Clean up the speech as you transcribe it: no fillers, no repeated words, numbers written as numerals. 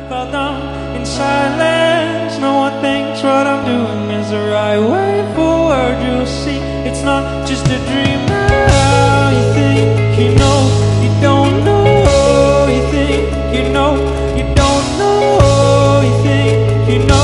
fell down in silence. No one thinks what I'm doing is the right way forward. You'll see it's not just a dream now. You think you know, you don't know. You think you know, you don't know. You think you know.